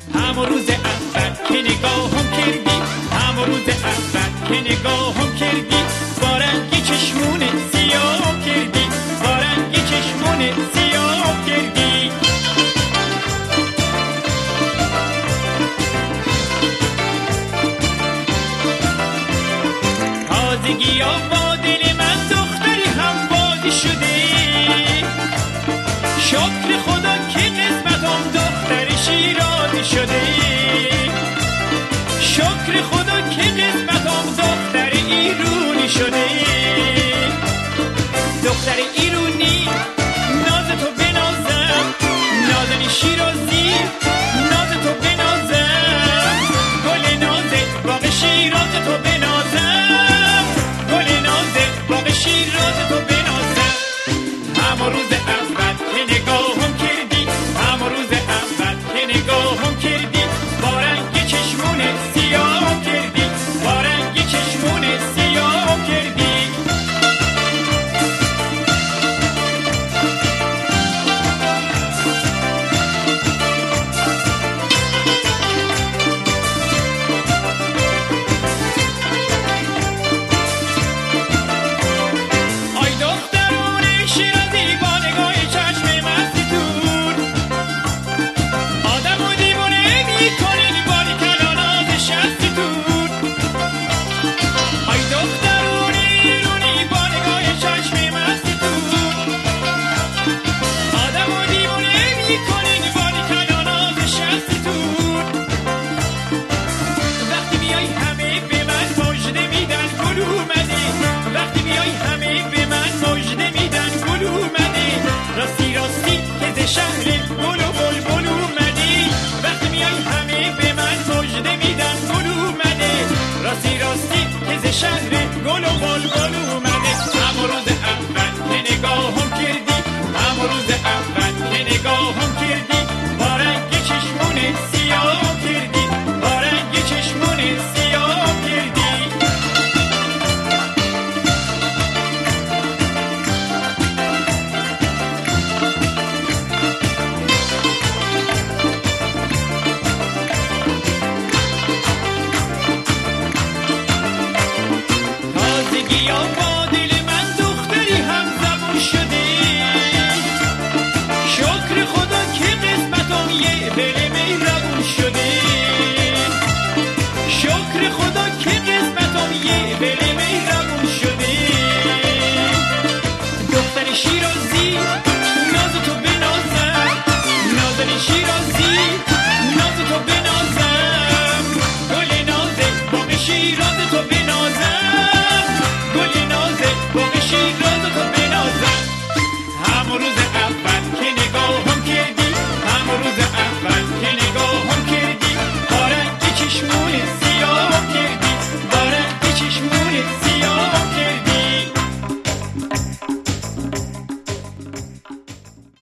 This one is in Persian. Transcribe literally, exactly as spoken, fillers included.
همون روز اول که نگاهم کردی، همون روز اول که نگاهم کردی، با رنگ چشمون سیاه کردی، با رنگ چشمون سیاه کردی. تازگی ها با دل من دختری هم بازی شده، شکر خدا که قسمتم دختر شیرازی شده، شکر خدا که قسمتم دختر ایرونی شده. دختر ایرونی ناز تو بنازم، نازنی شیرازی ناز تو بنازم، گل نازت باغ شیراز تو بنازم، گل نازت باغ شیراز تو بنازم. همون روز اول که نگاهم کردی، همون روز اول که نگاهم کردی، با رنگ چشمون سیاه کردی، با رنگ چشمون سیاه کردی. آی دخترون شیرازی با نگاه چشم مستی تور، آدم و دیوونه میکنین باری کلاناز شستی تور. آی دخترون ایرونی با نگاه چشم مستی تور، آدم و دیوونه میکنین باری کلاناز شستی تور. وقتی میای همه به من مژده میدن گل اومده، وقتی میای همه به من مژده میدن گل اومده، راستی راستی که ز شهر گل و بلبل اومدی. وقتی میای همه به من مژده میدن گل اومده، راستی راستی که ز شهر گل و بلبل اومده. همون روز اول که نگاهم کردی، همون روز اول که نگاهم کردی، با رنگ چشمون سیاه کردی، با رنگ چشمون سیاه کردی. تازگی ها با دل من دختری هم زبون شده، شکر خدا که قسمتم یه دل مهربون شده،